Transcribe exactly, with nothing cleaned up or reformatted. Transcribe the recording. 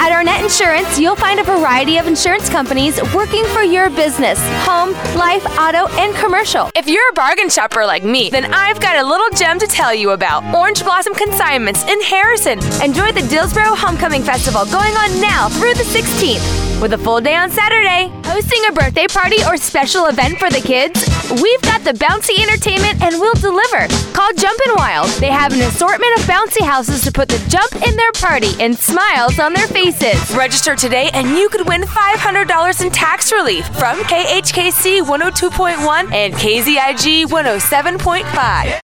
At Arnett Insurance, you'll find a variety of insurance companies working for your business, home, life, auto, and commercial. If you're a bargain shopper like me, then I've got a little gem to tell you about. Orange Blossom Consignments in Harrison. Enjoy the Dillsboro Homecoming Festival going on now through the sixteenth. With a full day on Saturday. Hosting a birthday party or special event for the kids? We've got the bouncy entertainment and we'll deliver. Call Jumpin' Wild. They have an assortment of bouncy houses to put the jump in their party and smiles on their faces. Register today and you could win five hundred dollars in tax relief from K H K C one oh two point one and K Z I G one oh seven point five.